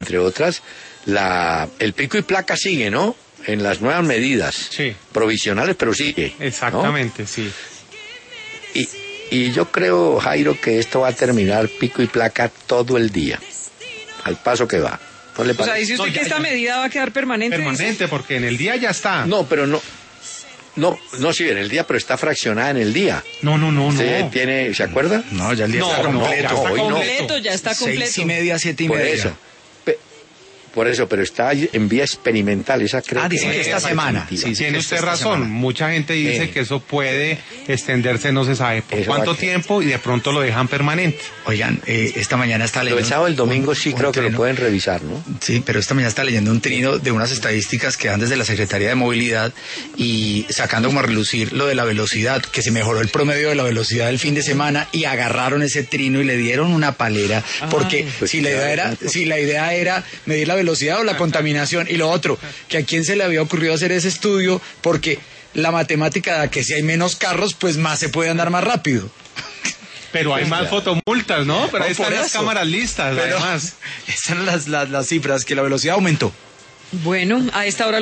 entre otras, el pico y placa sigue, ¿no? En las nuevas medidas. Sí. Provisionales, pero sigue. Exactamente, ¿no? sí. Y yo creo, Jairo, que esto va a terminar pico y placa todo el día, al paso que va. ¿No le O sea, parece? dice usted que esta medida va a quedar permanente. Permanente, porque en el día ya está. No, pero no, sí, en el día, pero está fraccionada en el día. No. ¿Usted tiene, se acuerda? No, ya el día está completo. hoy no. Completo, ya está completo. 6:30, 7:30. Por eso, pero está en vía experimental, esa creo. Dicen que esta semana. Sí, Tiene usted razón. semana. Mucha gente dice que eso puede extenderse, no se sabe por cuánto tiempo, y de pronto lo dejan permanente. Oigan, esta mañana está leyendo... Lo del sábado, el domingo sí creo que lo trino. pueden revisar, ¿no? Sí, pero esta mañana está leyendo un trino de unas estadísticas que dan desde la Secretaría de Movilidad y sacando como a relucir lo de la velocidad, que se mejoró el promedio de la velocidad del fin de semana y agarraron ese trino y le dieron una palera, porque pues si la idea era medir la velocidad o la contaminación, y lo otro, que a quién se le había ocurrido hacer ese estudio, porque la matemática da que si hay menos carros, pues más se puede andar más rápido. Pero hay más fotomultas, ¿no? Pero ahí están las cámaras listas, Pero además. están las cifras, que la velocidad aumentó. Bueno, a esta hora